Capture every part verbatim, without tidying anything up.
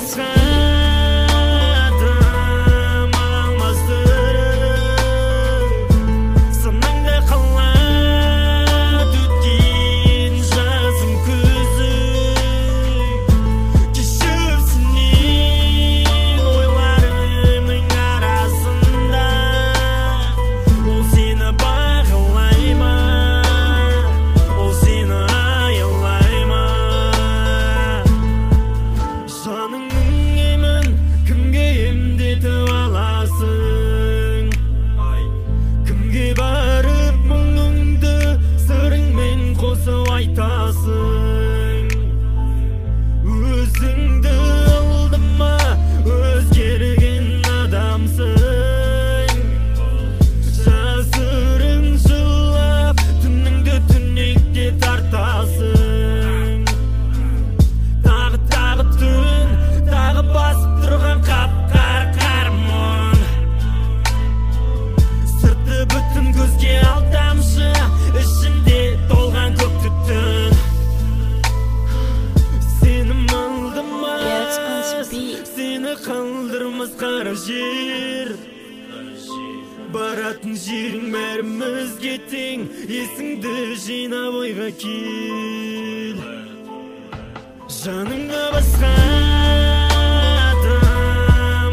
басқа адам алмаздырып санаңда қалады өткен жазым күзі кешірсінен ойларымның арасында ол сені бағалай ма ол сені аялай ма жаныңның емін кімге емдетіп аласың кімге барып мұңыңды сырыңмен қосып айтасың өзіңді алдыма өзгерген адамсың жасырын жылап түніңді түнекке тартасың тағы тағы түн тағы басып тұрған қап-қара қар мұң сырты бүтін көзге алдамшы ішінде толған көк түтін сені мылдымас сені қалдырмас қара жер баратын жерің бәрімізге тең есіңді жинап ойға кел жаныңа басқа адам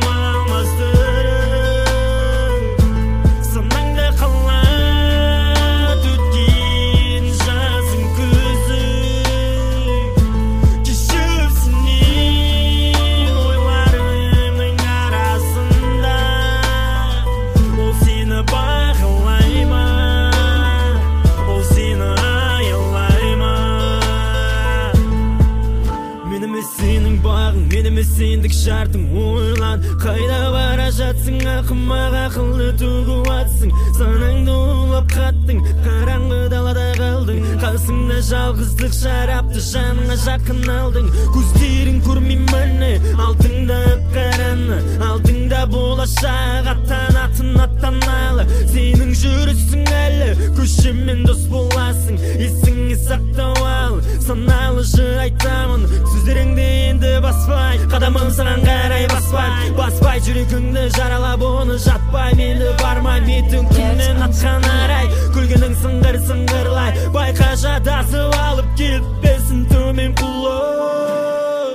алмаздырып санаңда қалады өткен жазым күзі кешірсінен ойларымның арасында ол сені бағалай ма ол сені аялай ма мен емес сенің бағың мен емес сендік шартың ойлан қайда бара жатсың ақымақ ақылды төгіп атсың санаңды улап қаттың қараңғы далада қалдың қасыңда жалғыздық шарапты жаныңа жақын алдың көздерің көрмей міне алдыңда қараны алдыңда болашақ аттанатын аттаналы сенің жүрісің әлі көшемен дос боласың есіңе сақтау ал саналы жыр айтамын сөздеріңді енді баспай қадамым саған қарай баспай баспай жүрегіңді жаралап оны жатпай менді бармай метің күннен атқан арай күлгенің сыңғыр сыңғырлай байқа жадасып алып кетпесін төмен құлай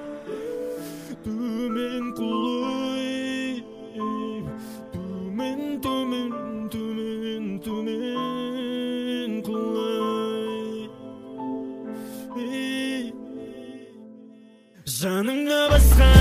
төмен құлай төмен төмен төмен төмен құлай жаныңа басқа